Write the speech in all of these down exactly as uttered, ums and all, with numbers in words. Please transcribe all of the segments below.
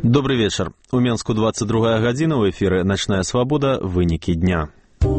Добрый вечер. У Менску двадцать другая гадзіна, у эфіры «Начная свабода. Вынікі дня».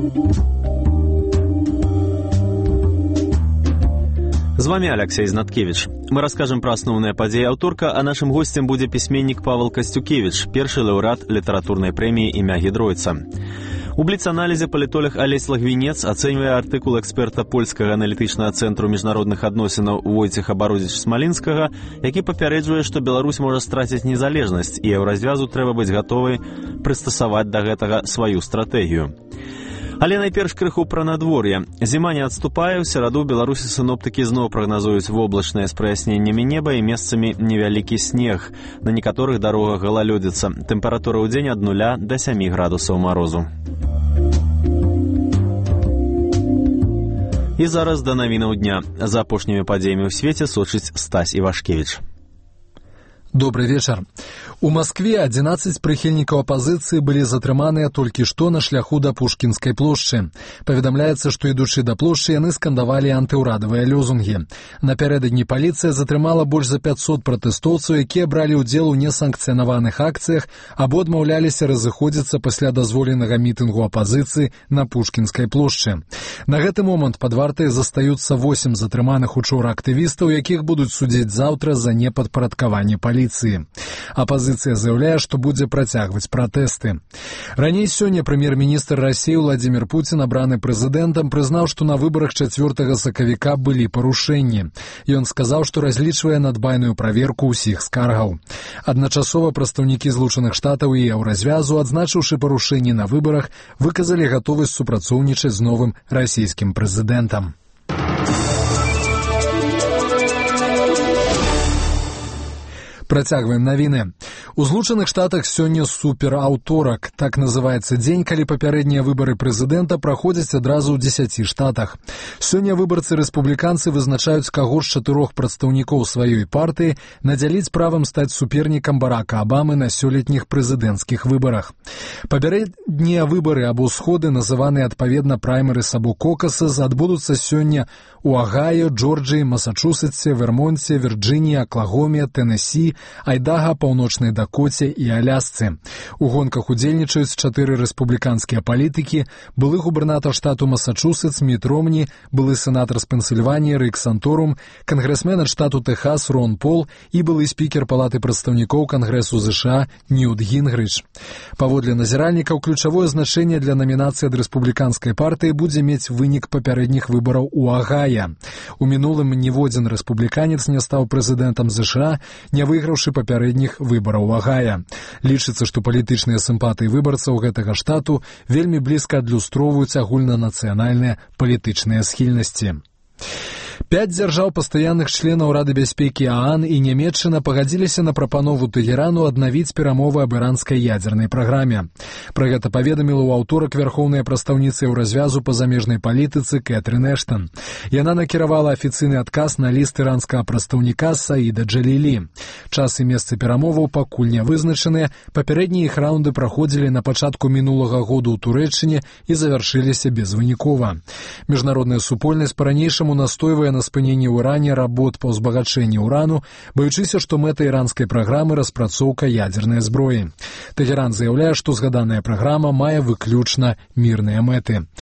З вами Алексей Знаткевич. Мы расскажем про основные подеи аўторка, а нашим гостем будет письменник Павел Костюкевич, перший лауреат литературной премии «Имя Гидройца». У бліц-аналізе палітолог Алесь Лагвінец ацэньвае артыкул эксперта польскага аналітычнага цэнтру міжнародных адносінаў Войцеха Бародзіч-Смалінскага, які папярэджвае, што Беларусь можа страціць незалежнасць, і еўразвязу трэба быць гатовай прыстасаваць да гэтага сваю стратэгію. Але найперш крыху пра надвор'е. Зіма не адступае, у сераду ў Беларусі сіноптыкі зноў прагназуюць воблачнае з праясненнямі неба і месцамі невялікі снег. На некаторых дарогах галалёдзіца. Тэмпература ў дзень ад нуля да сямі градусаў марозу. І зараз да навінаў дня. За апошнімі падзеямі ў свеце сочыць Стась Івашкевіч. Добрый вечер. У Москве одиннадцать прыхільнікаў апазіцыі былі затрыманыя толькі што на шляху да Пушкінскай плошчы. Паведамляецца, што ідучы да плошчы, яны скандавалі антыўрадавыя лёзунгі. Напярэдадні паліцыя затрымала больш за пятьсот пратэстоўцаў, якія бралі ўдзел у несанкцыянаваных акцыях або адмаўляліся разыходзіцца пасля дазволенага мітынгу апазіцыі на Пушкінскай плошчы. На гэты момант пад вартай застаюцца восем затрыманых учора актывістаў, якіх будуць судзіць заўтра за непадпарадкаванне паліцыі. Апазіцыя заяўляе, што будзе працягваць пратэсты. Раней сёння прэм'ер-міністр Расіі Владзімір Пуцін, абраны прэзідэнтам, прызнаў, што на выбарах чацвёртага сакавіка былі парушэнні. Ён сказаў, што разлічвае на дбайную праверку ўсіх скаргаў. Адначасова прадстаўнікі Злучаных Штатаў і еўразвязу, адзначыўшы парушэнні на выбарах, выказалі гатовасць супрацоўнічаць з новым расійскім прэзідэнтам. Працягваем навіны. У Злучаных Штатах сёння супераўторак. Так называецца дзень, калі папярэднія выбары прэзідэнта праходзяць адразу ў дзесяці штатах. Сёння выбарцы-рэспубліканцы вызначаюць, каго з чатырох прадстаўнікоў сваёй партыі надзяліць правам стаць супернікам Барака Абамы на сёлетніх прэзідэнцкіх выбарах. Папярэднія выбары або сходы, называныя адпаведна праймерыс або кокасас, адбудуцца сёння у Агайо, Джорджыі, Масачусетсе, Вермонце, Вірджыніі, Аклагоме, Тэнесі, Айдага, Паўночнай Дакоце і Алясцы. У гонках удзельнічаюць чатыры рэспубліканскія палітыкі: былы губернатар штату Масачусетс Міт Ромні, былы сенатар з Пенсільваніі Рик Санторум, кангрэсмен ад штату Тэхас Рон Пол і былы спікер Палаты прадстаўнікоў Кангрэсу ЗША Ньют Гінгрыч. Паводле назіральнікаў, ключавое значэнне для намінацыі ад рэспубліканскай партыі будзе мець вынік папярэдніх выбараў у Агая. У мінулым ніводзін рэспубліканец не стаў прэзідэнтам ЗША, не выйграўшы папярэдніх выбараў у Агая. Лічыцца, што палітычныя сімпатыі выбарцаў гэтага штату вельмі блізка адлюстроўваюць агульнанацыянальныя палітычныя схільнасці. Пяць дзяржаў пастаянных членаў Рады бяспекі ААН і Нямецчына пагадзіліся на прапанову Тэгерану аднавіць перамовы аб іранскай ядзернай праграме. Пра гэта паведаміла ў аўторак вярхоўная прадстаўніца еўразвязу па замежнай палітыцы Кэтрын Эштан. Яна накіравала афіцыйны адказ на ліст іранскага прадстаўніка Саіда Джалілі. Час і месца перамоваў пакуль не вызначаныя. Папярэднія іх раўнды праходзілі на пачатку мінулага году ў Турэччыне і завяршыліся безвынікова. Міжнародная супольнасць па-ранейшаму настойвае на спыненні ў Іране работ па ўзбагачэнні ўрану, баючыся, што мэта іранскай праграмы распрацоўка ядзернай зброі. Тэгеран заяўляе, што згаданая праграма мае выключна мірныя мэты.